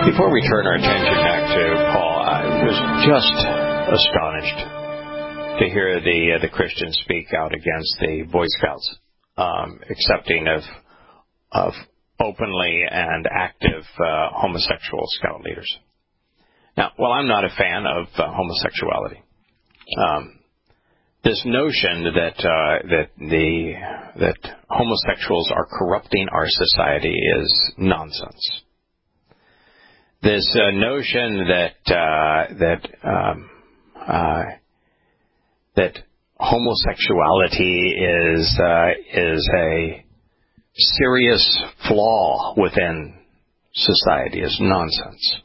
Before we turn our attention back to Paul, I was just astonished to hear the Christians speak out against the Boy Scouts accepting of openly and active homosexual scout leaders. Now, while I'm not a fan of homosexuality, this notion that homosexuals are corrupting our society is nonsense. This notion that homosexuality is a serious flaw within society is nonsense.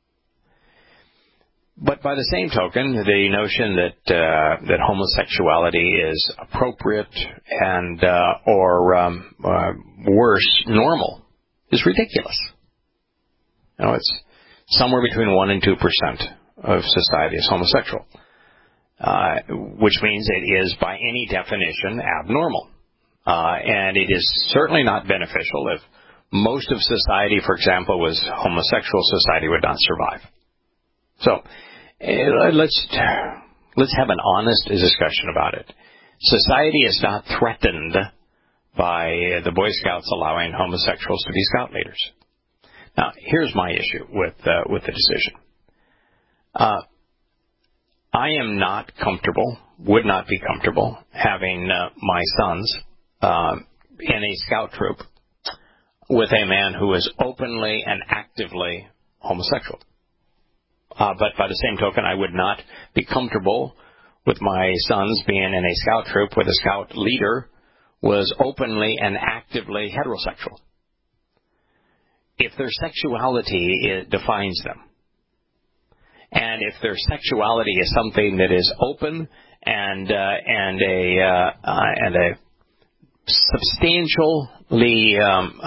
But by the same token, the notion that homosexuality is appropriate and or worse, normal, is ridiculous. You know, it's somewhere between 1% and 2% of society is homosexual, which means it is, by any definition, abnormal. And it is certainly not beneficial. If most of society, for example, was homosexual, society would not survive. So let's have an honest discussion about it. Society is not threatened by the Boy Scouts allowing homosexuals to be scout leaders. Now, here's my issue with the decision. I am not comfortable, would not be comfortable, having my sons in a scout troop with a man who is openly and actively homosexual. But by the same token, I would not be comfortable with my sons being in a scout troop where the scout leader was openly and actively heterosexual. If their sexuality defines them, and if their sexuality is something that is open and a substantially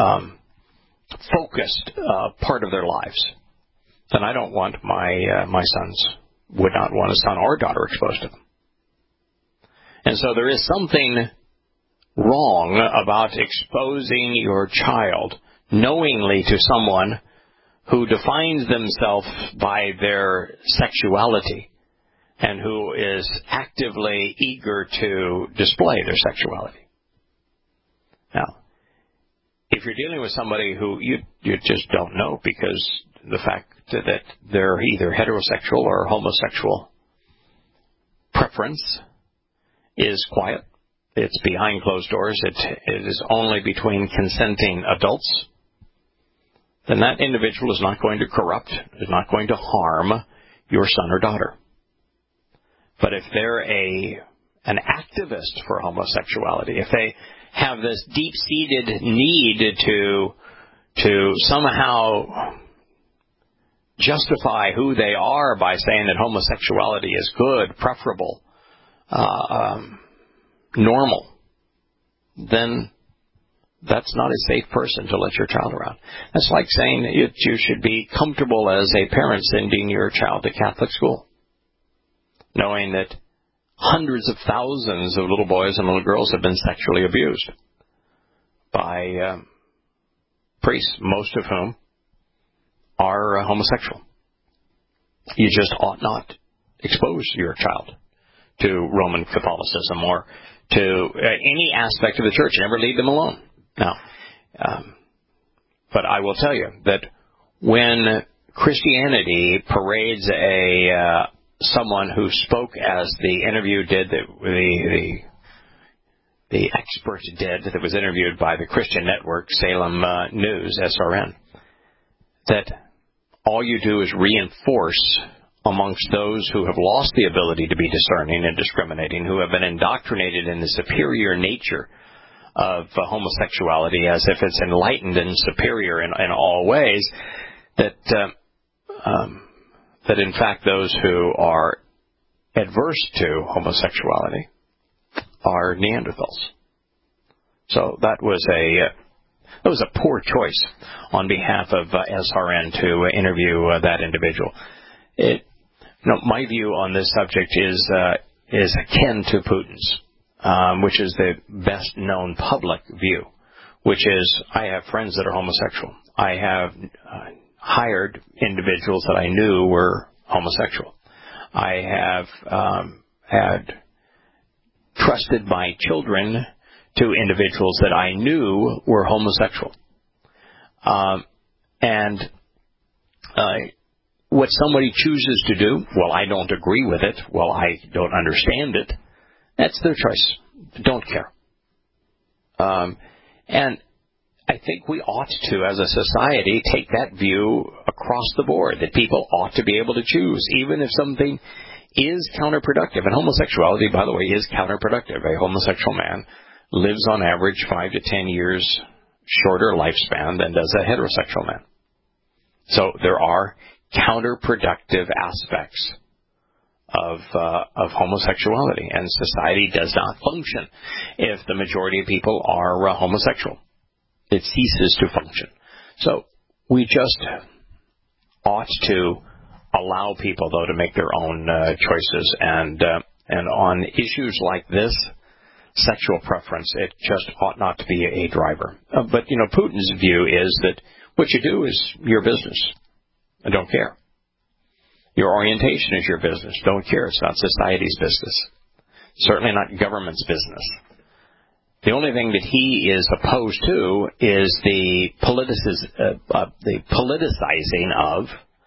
focused part of their lives, then I don't want my sons, would not want a son or daughter exposed to them. And so there is something wrong about exposing your child knowingly to someone who defines themselves by their sexuality and who is actively eager to display their sexuality. Now, if you're dealing with somebody who you just don't know because the fact that they're either heterosexual or homosexual preference is quiet, it's behind closed doors, it is only between consenting adults, then that individual is not going to corrupt, is not going to harm your son or daughter. But if they're an activist for homosexuality, if they have this deep-seated need to somehow justify who they are by saying that homosexuality is good, preferable, normal, then that's not a safe person to let your child around. That's like saying that you should be comfortable as a parent sending your child to Catholic school, knowing that hundreds of thousands of little boys and little girls have been sexually abused by priests, most of whom are homosexual. You just ought not expose your child to Roman Catholicism or to any aspect of the church. Never leave them alone. Now, but I will tell you that when Christianity parades someone who spoke as the interview did, the expert did, that was interviewed by the Christian network, Salem News, SRN, that all you do is reinforce amongst those who have lost the ability to be discerning and discriminating, who have been indoctrinated in the superior nature of homosexuality as if it's enlightened and superior in all ways, that in fact those who are adverse to homosexuality are Neanderthals. So that was a poor choice on behalf of SRN to interview that individual. My view on this subject is akin to Putin's, which is the best known public view, which is I have friends that are homosexual. I have hired individuals that I knew were homosexual. I have had trusted my children to individuals that I knew were homosexual. What somebody chooses to do, well, I don't agree with it. Well, I don't understand it. That's their choice. Don't care. And I think we ought to, as a society, take that view across the board, that people ought to be able to choose, even if something is counterproductive. And homosexuality, by the way, is counterproductive. A homosexual man lives on average 5 to 10 years shorter lifespan than does a heterosexual man. So there are counterproductive aspects of homosexuality, and society does not function if the majority of people are homosexual. It ceases to function. So we just ought to allow people, though, to make their own choices. And on issues like this, sexual preference, it just ought not to be a driver. But, Putin's view is that what you do is your business. I don't care. Your orientation is your business. Don't care. It's not society's business. Certainly not government's business. The only thing that he is opposed to is the politicizing of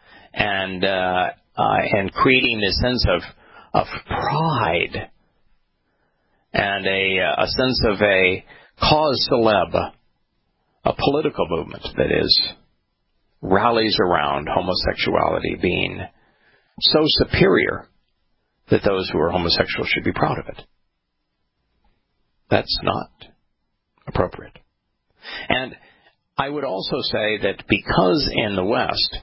and creating this sense of pride and a sense of a cause célèbre, a political movement that rallies around homosexuality being so superior that those who are homosexual should be proud of it. That's not appropriate. And I would also say that because in the West,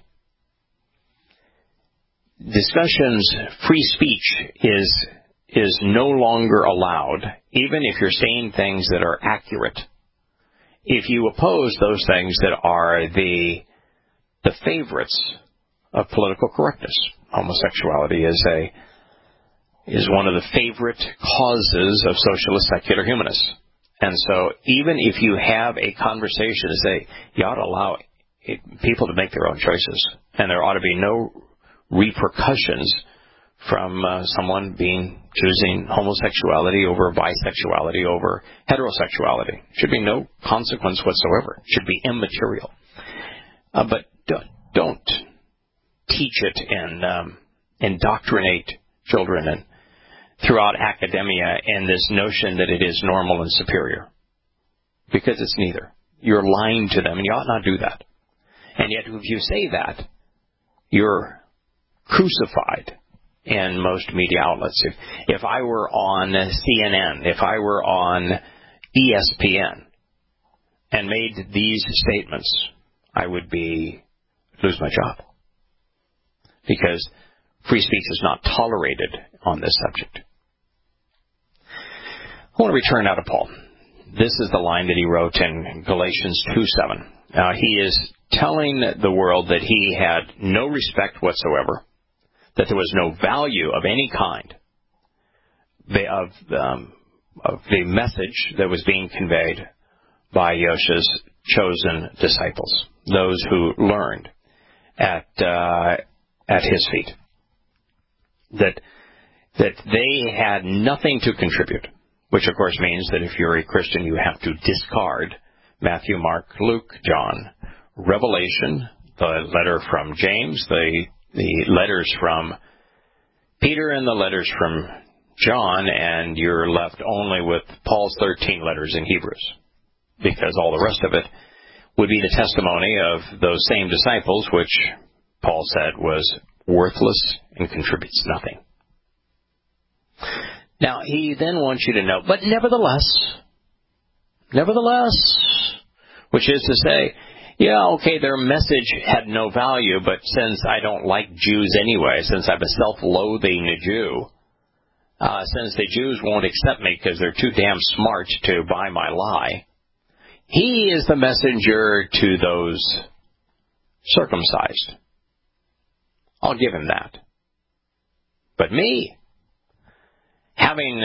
discussions, free speech is no longer allowed, even if you're saying things that are accurate. If you oppose those things that are the favorites of political correctness, homosexuality is one of the favorite causes of socialist secular humanists. And so even if you have a conversation to say, you ought to allow people to make their own choices, and there ought to be no repercussions from someone choosing homosexuality over bisexuality over heterosexuality. Should be no consequence whatsoever. Should be immaterial. But don't teach it and indoctrinate children and throughout academia in this notion that it is normal and superior. Because it's neither. You're lying to them, and you ought not do that. And yet, if you say that, you're crucified in most media outlets. If I were on CNN, if I were on ESPN, and made these statements, I would lose my job. Because free speech is not tolerated on this subject. I want to return now to Paul. This is the line that he wrote in Galatians 2:7. He is telling the world that he had no respect whatsoever, that there was no value of any kind of the message that was being conveyed by Yosha's chosen disciples, those who learned at his feet. That they had nothing to contribute, which of course means that if you're a Christian, you have to discard Matthew, Mark, Luke, John, Revelation, the letter from James, the letters from Peter, and the letters from John, and you're left only with Paul's 13 letters in Hebrews, because all the rest of it would be the testimony of those same disciples, which Paul said was worthless and contributes nothing. Now, he then wants you to know, but nevertheless, which is to say, yeah, okay, their message had no value, but since I don't like Jews anyway, since I'm a self-loathing Jew, since the Jews won't accept me because they're too damn smart to buy my lie, he is the messenger to those circumcised. I'll give him that. But me, having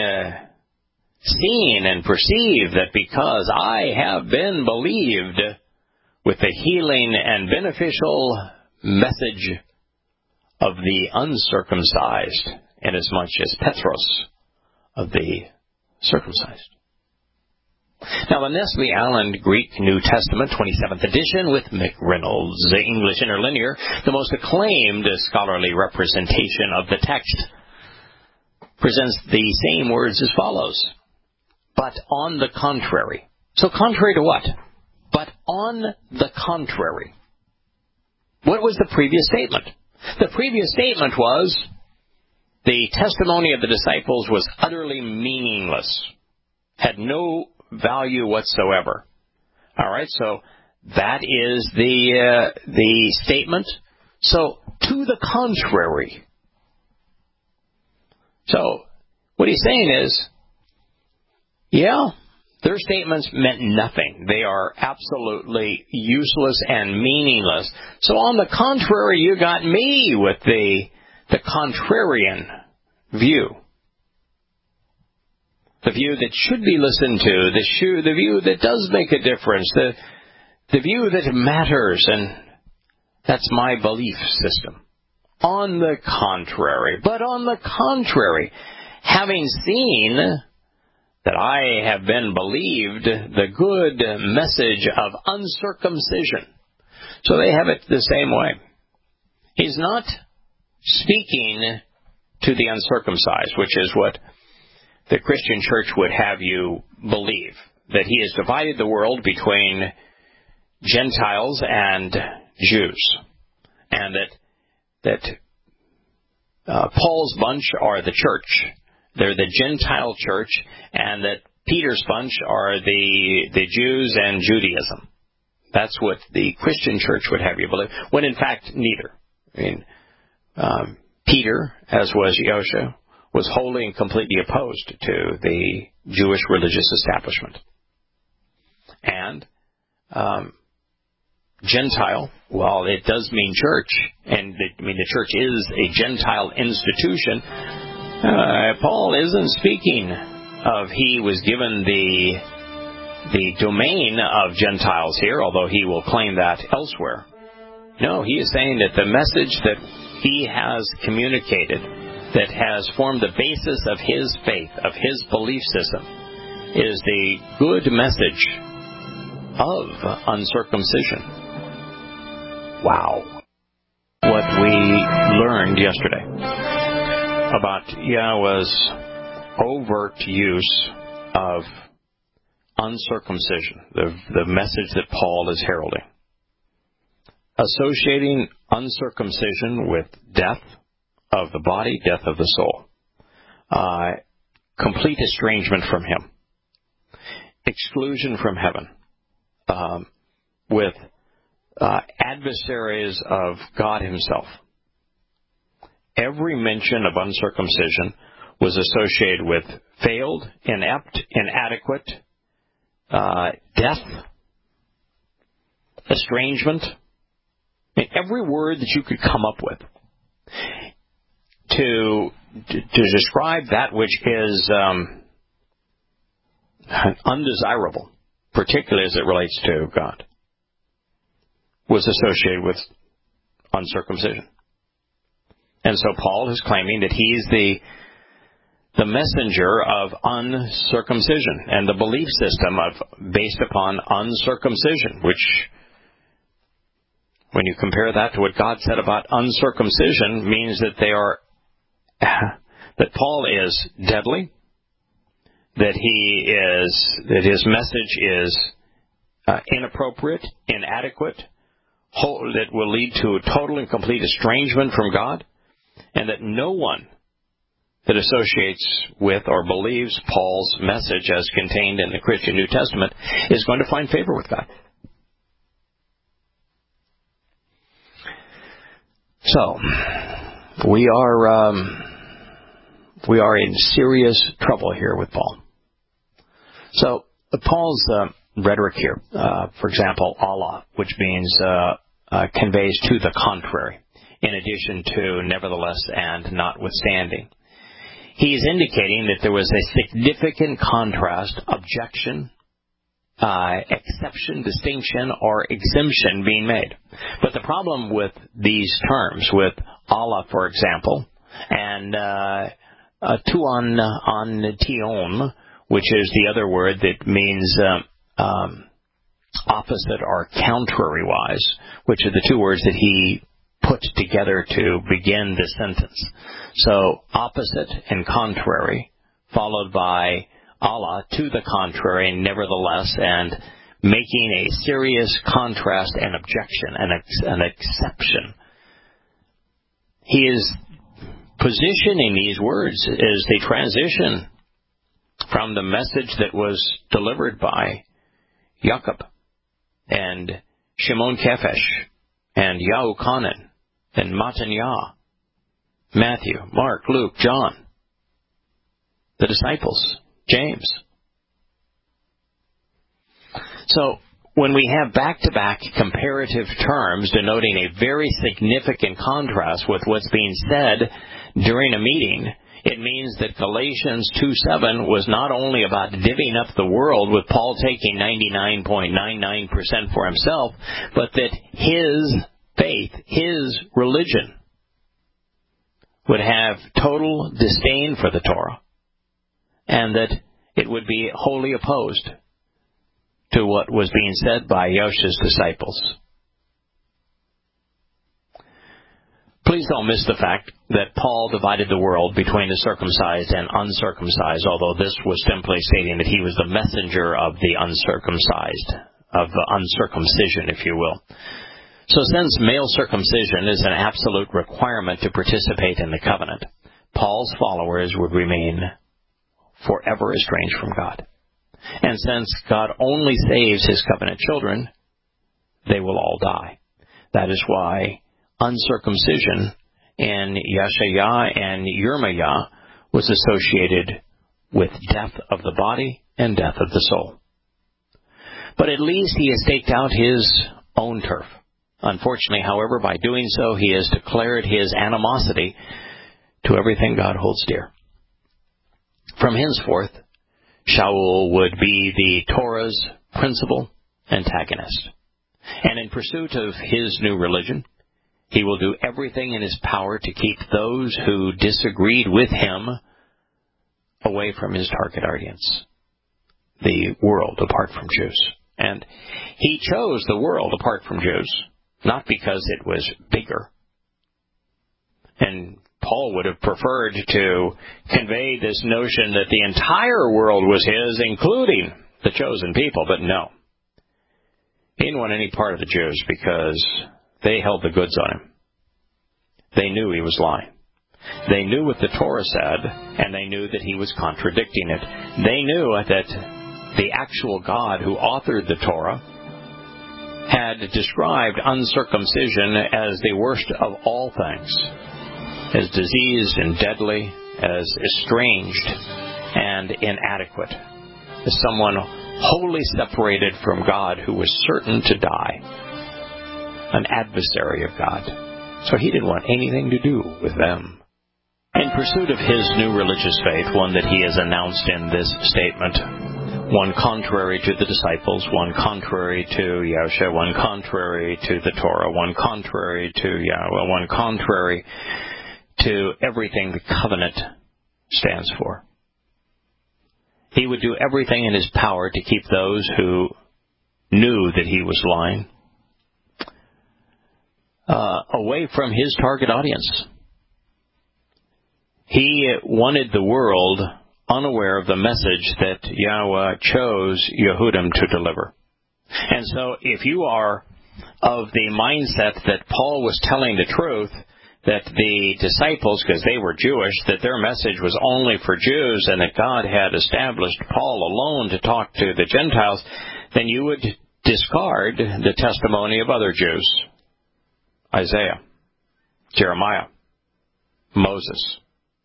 seen and perceived that because I have been believed with the healing and beneficial message of the uncircumcised, inasmuch as Petros of the circumcised. Now, the Nestle Aland Greek New Testament, 27th edition, with McReynolds English Interlinear, the most acclaimed scholarly representation of the text, presents the same words as follows. But on the contrary. So contrary to what? But on the contrary. What was the previous statement? The previous statement was the testimony of the disciples was utterly meaningless, had no value whatsoever. All right, so that is the statement. So to the contrary. So what he's saying is, yeah, their statements meant nothing. They are absolutely useless and meaningless. So on the contrary, you got me with the contrarian view. The view that should be listened to, the view that does make a difference, the view that matters, and that's my belief system. On the contrary, but on the contrary, having seen that I have been believed the good message of uncircumcision. So they have it the same way. He's not speaking to the uncircumcised, which is what the Christian church would have you believe, that he has divided the world between Gentiles and Jews, and that Paul's bunch are the church. They're the Gentile church, and that Peter's bunch are the Jews and Judaism. That's what the Christian church would have you believe, when in fact neither. I mean, Peter, as was Yosha, was wholly and completely opposed to the Jewish religious establishment. And Gentile, well, it does mean church, and the church is a Gentile institution. Paul isn't speaking of he was given the domain of Gentiles here, although he will claim that elsewhere. No, he is saying that the message that he has communicated, that has formed the basis of his faith, of his belief system, is the good message of uncircumcision. Wow. What we learned yesterday about Yahweh's overt use of uncircumcision, the message that Paul is heralding. Associating uncircumcision with death of the body, death of the soul. Complete estrangement from him. Exclusion from heaven. With adversaries of God himself. Every mention of uncircumcision was associated with failed, inept, inadequate, death, estrangement. Every word that you could come up with to describe that which is undesirable, particularly as it relates to God, was associated with uncircumcision. And so Paul is claiming that he's the messenger of uncircumcision and the belief system based upon uncircumcision, which, when you compare that to what God said about uncircumcision, means that that Paul is deadly, that his message is inappropriate, inadequate, that will lead to a total and complete estrangement from God, and that no one that associates with or believes Paul's message as contained in the Christian New Testament is going to find favor with God. So, we are in serious trouble here with Paul. So, Paul's rhetoric here, for example, Allah, which means conveys to the contrary, in addition to nevertheless and notwithstanding. He is indicating that there was a significant contrast, objection, exception, distinction, or exemption being made. But the problem with these terms, with Allah, for example, and tuon on tion, which is the other word that means opposite or contrary-wise, which are the two words that he put together to begin the sentence. So opposite and contrary, followed by Allah, to the contrary, nevertheless, and making a serious contrast and objection, an exception. He is positioning these words as they transition from the message that was delivered by Jacob and Shimon Kephesh and Yahuchanan and Mattaniah, Matthew, Mark, Luke, John, the disciples, James. So when we have back-to-back comparative terms denoting a very significant contrast with what's being said during a meeting, it means that Galatians 2:7 was not only about divvying up the world with Paul taking 99.99% for himself, but that his faith, his religion, would have total disdain for the Torah, and that it would be wholly opposed to what was being said by Yoshua's disciples. Please don't miss the fact that Paul divided the world between the circumcised and uncircumcised, although this was simply stating that he was the messenger of the uncircumcised, of the uncircumcision, if you will. So since male circumcision is an absolute requirement to participate in the covenant, Paul's followers would remain forever estranged from God. And since God only saves his covenant children, they will all die. That is why uncircumcision in Yeshayah and Yirmiah was associated with death of the body and death of the soul. But at least he has staked out his own turf. Unfortunately, however, by doing so, he has declared his animosity to everything God holds dear. From henceforth, Shaul would be the Torah's principal antagonist. And in pursuit of his new religion, he will do everything in his power to keep those who disagreed with him away from his target audience, the world apart from Jews. And he chose the world apart from Jews, not because it was bigger. And Paul would have preferred to convey this notion that the entire world was his, including the chosen people, but no. He didn't want any part of the Jews because they held the goods on him. They knew he was lying. They knew what the Torah said, and they knew that he was contradicting it. They knew that the actual God who authored the Torah had described uncircumcision as the worst of all things, as diseased and deadly, as estranged and inadequate, as someone wholly separated from God who was certain to die, an adversary of God. So he didn't want anything to do with them. In pursuit of his new religious faith, one that he has announced in this statement, one contrary to the disciples, one contrary to Yahushua, one contrary to the Torah, one contrary to Yahweh, one contrary to everything the covenant stands for. He would do everything in his power to keep those who knew that he was lying away from his target audience. He wanted the world unaware of the message that Yahweh chose Yehudim to deliver. And so if you are of the mindset that Paul was telling the truth, that the disciples, because they were Jewish, that their message was only for Jews and that God had established Paul alone to talk to the Gentiles, then you would discard the testimony of other Jews. Isaiah, Jeremiah, Moses.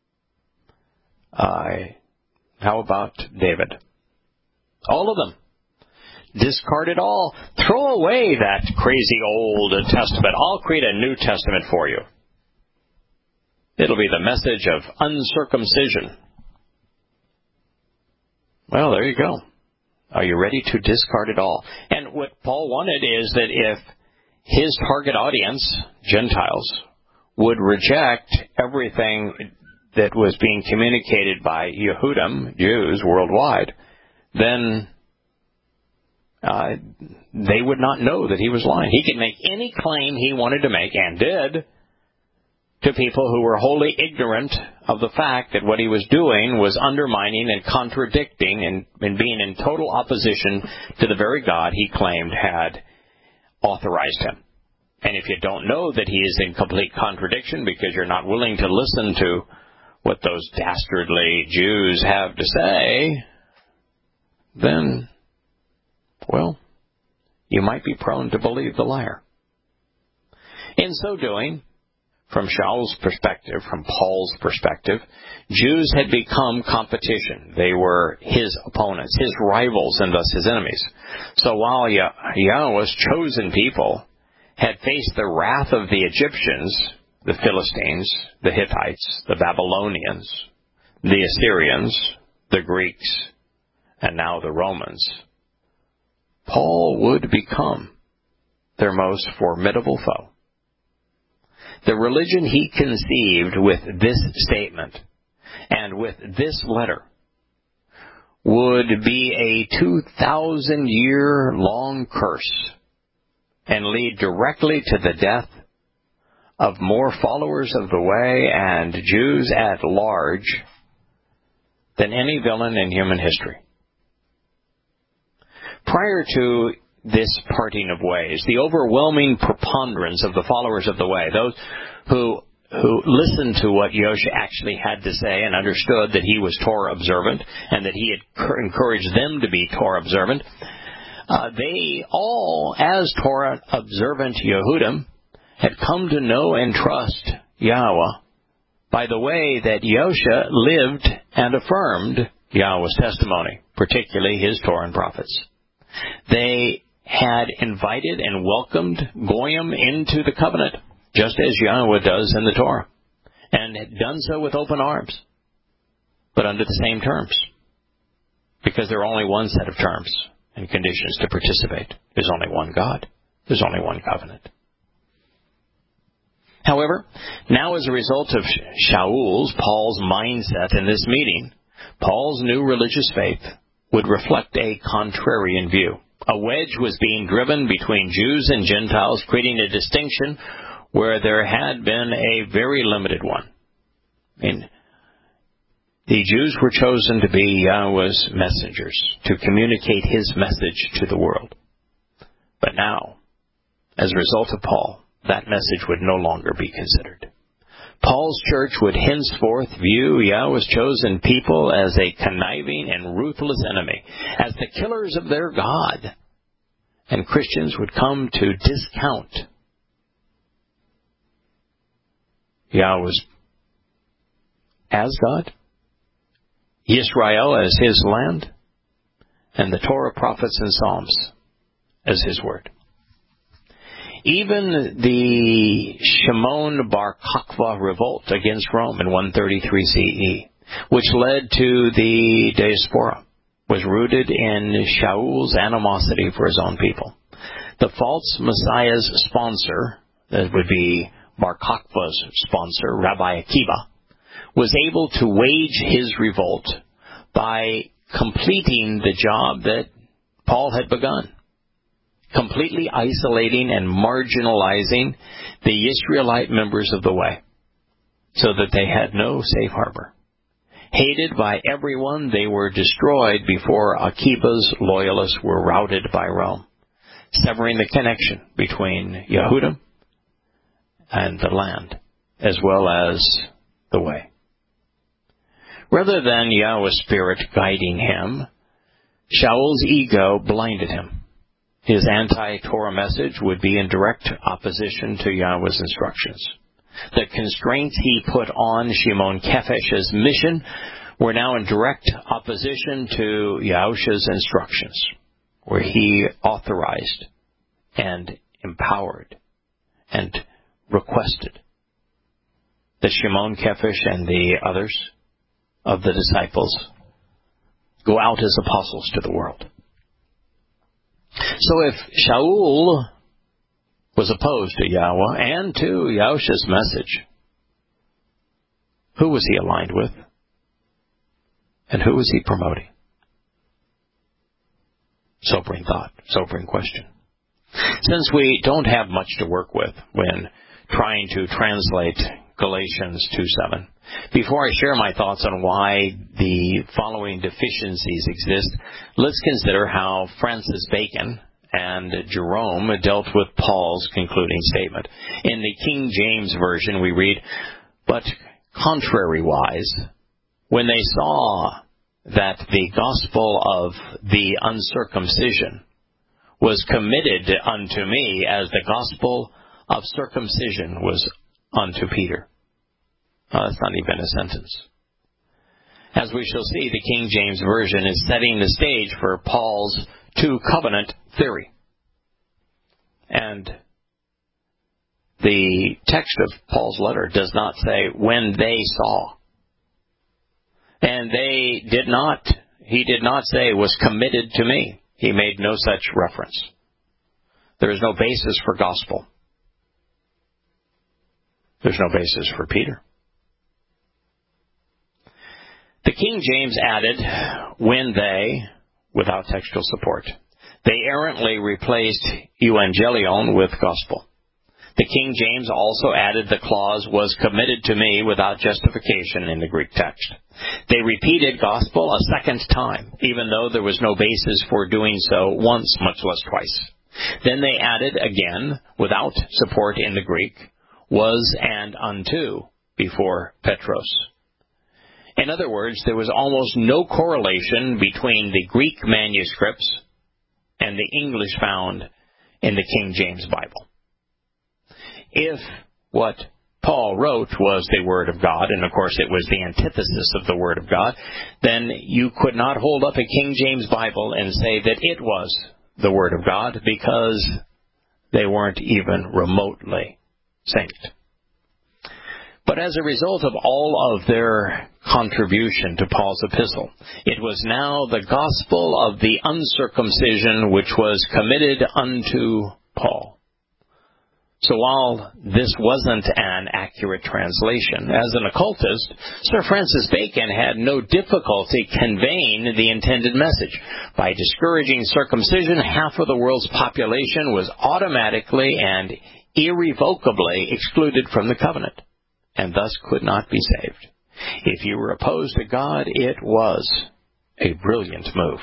How about David? All of them. Discard it all. Throw away that crazy Old Testament. I'll create a New Testament for you. It'll be the message of uncircumcision. Well, there you go. Are you ready to discard it all? And what Paul wanted is that if his target audience, Gentiles, would reject everything that was being communicated by Yehudim, Jews worldwide, then they would not know that he was lying. He could make any claim he wanted to make, and did, to people who were wholly ignorant of the fact that what he was doing was undermining and contradicting and being in total opposition to the very God he claimed had authorized him. And if you don't know that he is in complete contradiction because you're not willing to listen to what those dastardly Jews have to say, then, well, you might be prone to believe the liar. In so doing, from Shaul's perspective, from Paul's perspective, Jews had become competition. They were his opponents, his rivals, and thus his enemies. So while Yahweh's chosen people had faced the wrath of the Egyptians, the Philistines, the Hittites, the Babylonians, the Assyrians, the Greeks, and now the Romans, Paul would become their most formidable foe. The religion he conceived with this statement and with this letter would be a 2,000-year-long curse and lead directly to the death of more followers of the way and Jews at large than any villain in human history. Prior to this parting of ways, the overwhelming preponderance of the followers of the way, those who listened to what Yosha actually had to say and understood that he was Torah observant and that he had encouraged them to be Torah observant, they all, as Torah observant Yehudim, had come to know and trust Yahweh by the way that Yosha lived and affirmed Yahweh's testimony, particularly his Torah and prophets. They had invited and welcomed Goyim into the covenant, just as Yahweh does in the Torah, and had done so with open arms, but under the same terms, because there are only one set of terms and conditions to participate. There's only one God. There's only one covenant. However, now as a result of Paul's mindset in this meeting, Paul's new religious faith would reflect a contrarian view. A wedge was being driven between Jews and Gentiles, creating a distinction where there had been a very limited one. The Jews were chosen to be Yahweh's messengers, to communicate his message to the world. But now, as a result of Paul, that message would no longer be considered. Paul's church would henceforth view Yahweh's chosen people as a conniving and ruthless enemy, as the killers of their God. And Christians would come to discount Yahweh's as God, Israel as his land, and the Torah, prophets, and Psalms as his word. Even the Shimon Bar Kokhba revolt against Rome in 133 CE, which led to the diaspora, was rooted in Shaul's animosity for his own people. The false Messiah's sponsor, that would be Bar Kokhba's sponsor, Rabbi Akiva, was able to wage his revolt by completing the job that Paul had begun, completely isolating and marginalizing the Israelite members of the way, so that they had no safe harbor. Hated by everyone, they were destroyed before Akiva's loyalists were routed by Rome, severing the connection between Yehudim and the land, as well as the way. Rather than Yahweh's Spirit guiding him, Shaul's ego blinded him. His anti-Torah message would be in direct opposition to Yahweh's instructions. The constraints he put on Shimon Kefesh's mission were now in direct opposition to Yahusha's instructions, where he authorized and empowered and requested that Shimon Kefesh and the others of the disciples go out as apostles to the world. So if Shaul was opposed to Yahweh and to Yahushua's message, who was he aligned with? And who was he promoting? Sobering thought, sobering question. Since we don't have much to work with when trying to translate Galatians 2:7, before I share my thoughts on why the following deficiencies exist, let's consider how Francis Bacon and Jerome dealt with Paul's concluding statement. In the King James Version we read, "But contrariwise, when they saw that the gospel of the uncircumcision was committed unto me as the gospel of circumcision was unto Peter." That's not even a sentence. As we shall see, the King James Version is setting the stage for Paul's two-covenant theory. And the text of Paul's letter does not say, "when they saw." And he did not say, "was committed to me." He made no such reference. There is no basis for gospel. There's no basis for Peter. The King James added, "when they," without textual support. They errantly replaced euangelion with gospel. The King James also added the clause, "was committed to me," without justification in the Greek text. They repeated gospel a second time, even though there was no basis for doing so once, much less twice. Then they added again, without support in the Greek, "was and unto" before Petros. In other words, there was almost no correlation between the Greek manuscripts and the English found in the King James Bible. If what Paul wrote was the Word of God, and of course it was the antithesis of the Word of God, then you could not hold up a King James Bible and say that it was the Word of God, because they weren't even remotely synced. But as a result of all of their contribution to Paul's epistle, it was now the gospel of the uncircumcision which was committed unto Paul. So while this wasn't an accurate translation, as an occultist, Sir Francis Bacon had no difficulty conveying the intended message. By discouraging circumcision, half of the world's population was automatically and irrevocably excluded from the covenant, and thus could not be saved. If you were opposed to God, it was a brilliant move.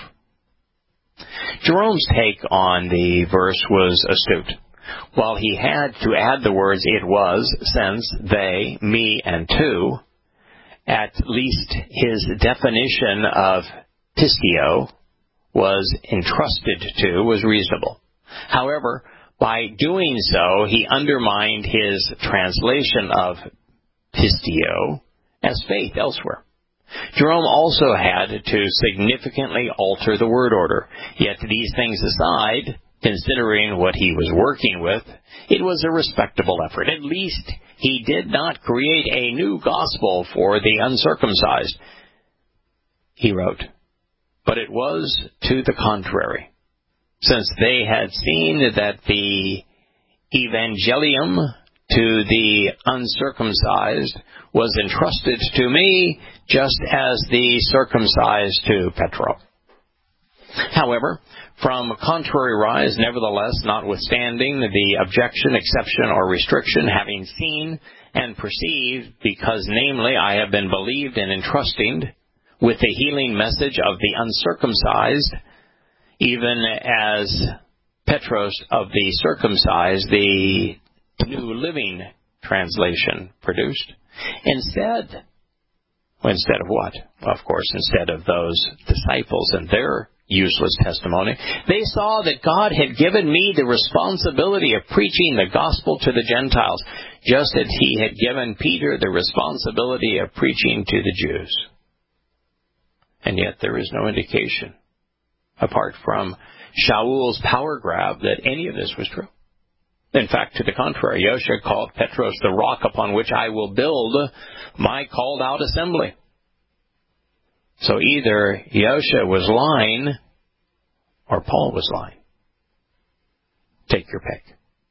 Jerome's take on the verse was astute. While he had to add the words "it was," since they, me, and two, at least his definition of pistio was entrusted to was reasonable. However, by doing so, he undermined his translation of pistio as faith elsewhere. Jerome also had to significantly alter the word order. Yet these things aside, considering what he was working with, it was a respectable effort. At least he did not create a new gospel for the uncircumcised. He wrote, "But it was to the contrary, since they had seen that the evangelium to the uncircumcised was entrusted to me, just as the circumcised to Petro." However, from contrary rise, nevertheless, notwithstanding the objection, exception, or restriction, having seen and perceived, because namely I have been believed and entrusted with the healing message of the uncircumcised, even as Petros of the circumcised, the New Living Translation produced. Instead of what? Well, of course, instead of those disciples and their useless testimony, they saw that God had given me the responsibility of preaching the gospel to the Gentiles, just as he had given Peter the responsibility of preaching to the Jews. And yet there is no indication, apart from Shaul's power grab, that any of this was true. In fact, to the contrary, Yahushua called Petros the rock upon which I will build my called out assembly. So either Yahushua was lying or Paul was lying. Take your pick.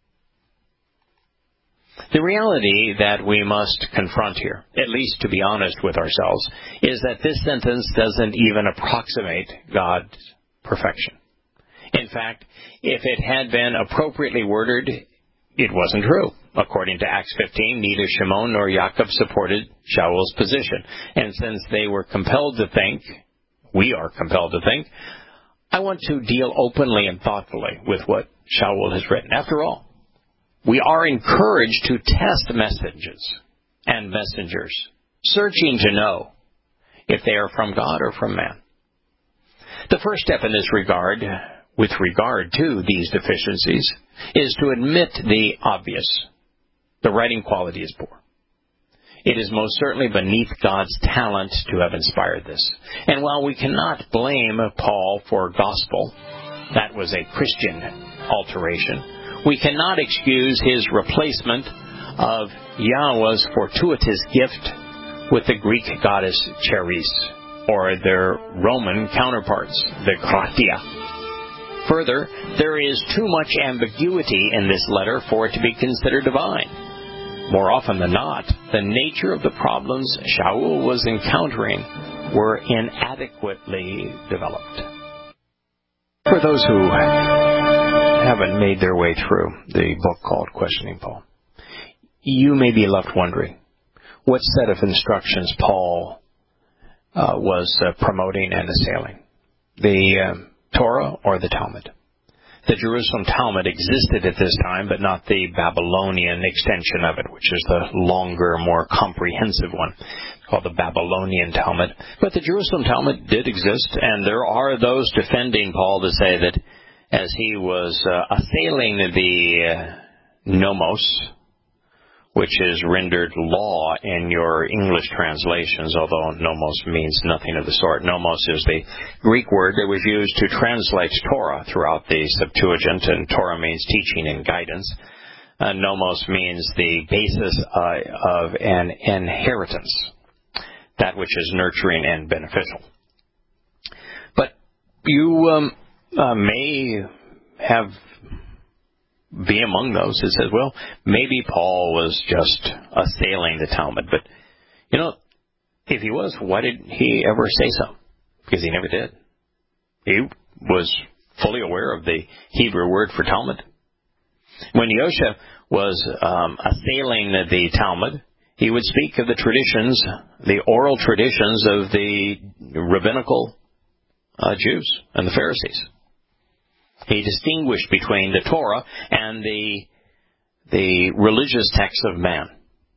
The reality that we must confront here, at least to be honest with ourselves, is that this sentence doesn't even approximate God's perfection. In fact, if it had been appropriately worded, it wasn't true. According to Acts 15, neither Shimon nor Jacob supported Shaul's position. And since they were compelled to think, we are compelled to think, I want to deal openly and thoughtfully with what Shaul has written. After all, we are encouraged to test messages and messengers, searching to know if they are from God or from man. The first step in this regard, with regard to these deficiencies, is to admit the obvious. The writing quality is poor. It is most certainly beneath God's talent to have inspired this. And while we cannot blame Paul for gospel, that was a Christian alteration, we cannot excuse his replacement of Yahweh's fortuitous gift with the Greek goddess Charis, or their Roman counterparts, the Kratia. Further, there is too much ambiguity in this letter for it to be considered divine. More often than not, the nature of the problems Shaul was encountering were inadequately developed. For those who haven't made their way through the book called Questioning Paul, you may be left wondering what set of instructions Paul was promoting and assailing, the Torah or the Talmud. The Jerusalem Talmud existed at this time, but not the Babylonian extension of it, which is the longer, more comprehensive one, called the Babylonian Talmud. But the Jerusalem Talmud did exist, and there are those defending Paul to say that as he was assailing the nomos, which is rendered law in your English translations, although nomos means nothing of the sort. Nomos is the Greek word that was used to translate Torah throughout the Septuagint, and Torah means teaching and guidance. Nomos means the basis of an inheritance, that which is nurturing and beneficial. But you may have be among those who says, well, maybe Paul was just assailing the Talmud. But, if he was, why did he ever say so? Because he never did. He was fully aware of the Hebrew word for Talmud. When Yosha was assailing the Talmud, he would speak of the traditions, the oral traditions of the rabbinical Jews and the Pharisees. He distinguished between the Torah and the religious texts of man.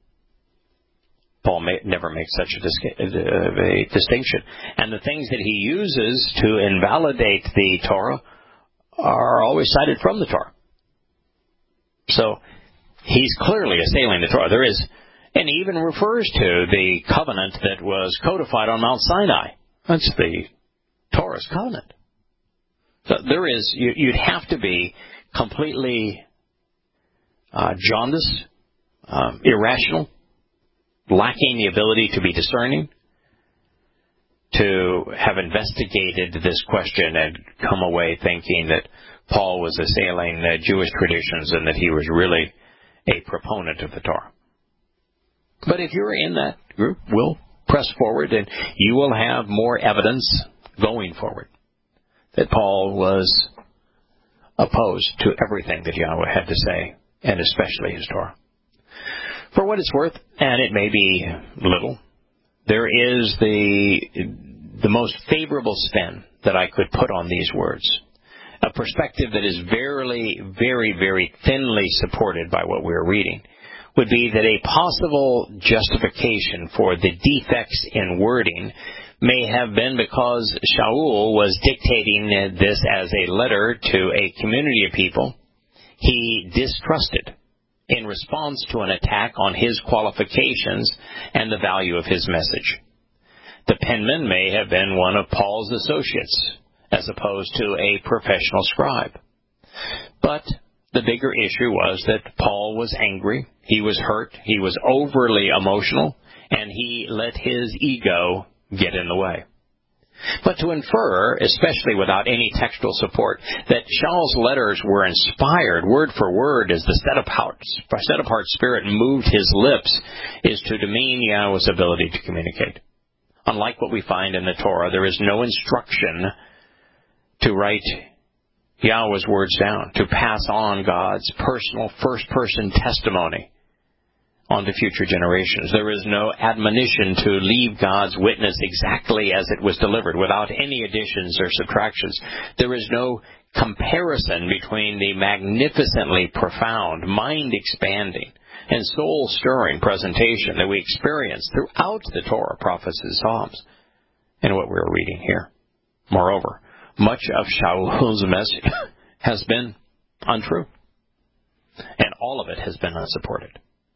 Paul never makes such a distinction. And the things that he uses to invalidate the Torah are always cited from the Torah. So he's clearly assailing the Torah. And he even refers to the covenant that was codified on Mount Sinai. That's the Torah's covenant. So you'd have to be completely jaundiced, irrational, lacking the ability to be discerning, to have investigated this question and come away thinking that Paul was assailing Jewish traditions and that he was really a proponent of the Torah. But if you're in that group, we'll press forward and you will have more evidence going forward that Paul was opposed to everything that Yahweh had to say, and especially his Torah. For what it's worth, and it may be little, there is the most favorable spin that I could put on these words. A perspective that is very, very, very thinly supported by what we're reading would be that a possible justification for the defects in wording may have been because Shaul was dictating this as a letter to a community of people he distrusted in response to an attack on his qualifications and the value of his message. The penman may have been one of Paul's associates, as opposed to a professional scribe. But the bigger issue was that Paul was angry, he was hurt, he was overly emotional, and he let his ego get in the way. But to infer, especially without any textual support, that Shaul's letters were inspired word for word as the set-apart Spirit moved his lips is to demean Yahweh's ability to communicate. Unlike what we find in the Torah, there is no instruction to write Yahweh's words down, to pass on God's personal first-person testimony onto future generations. There is no admonition to leave God's witness exactly as it was delivered, without any additions or subtractions. There is no comparison between the magnificently profound, mind-expanding, and soul-stirring presentation that we experience throughout the Torah, prophets, and Psalms, and what we're reading here. Moreover, much of Shaul's message has been untrue, and all of it has been unsupported.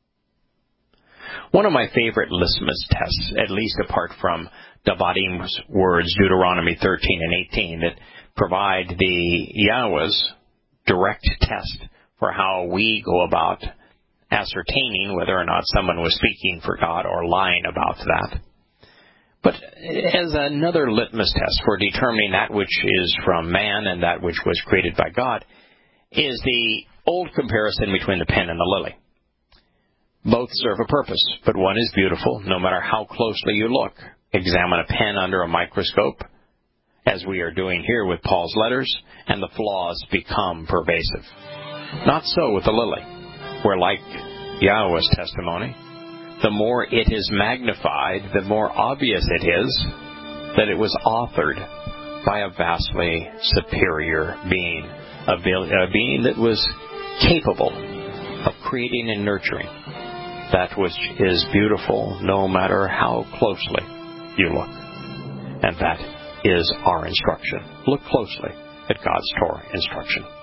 One of my favorite litmus tests, at least apart from Davadim's words, Deuteronomy 13 and 18, that provide the Yahweh's direct test for how we go about ascertaining whether or not someone was speaking for God or lying about that. But as another litmus test for determining that which is from man and that which was created by God is the old comparison between the pen and the lily. Both serve a purpose, but one is beautiful no matter how closely you look. Examine a pen under a microscope, as we are doing here with Paul's letters, and the flaws become pervasive. Not so with the lily, where, like Yahweh's testimony, the more it is magnified, the more obvious it is that it was authored by a vastly superior being, a being that was capable of creating and nurturing that which is beautiful no matter how closely you look. And that is our instruction. Look closely at God's Torah instruction.